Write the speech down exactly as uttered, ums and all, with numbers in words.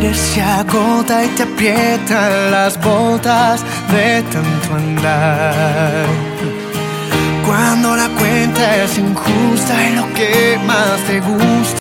aire se agota y te aprietan las botas de tanto andar. Cuando la cuenta es injusta y lo que más te gusta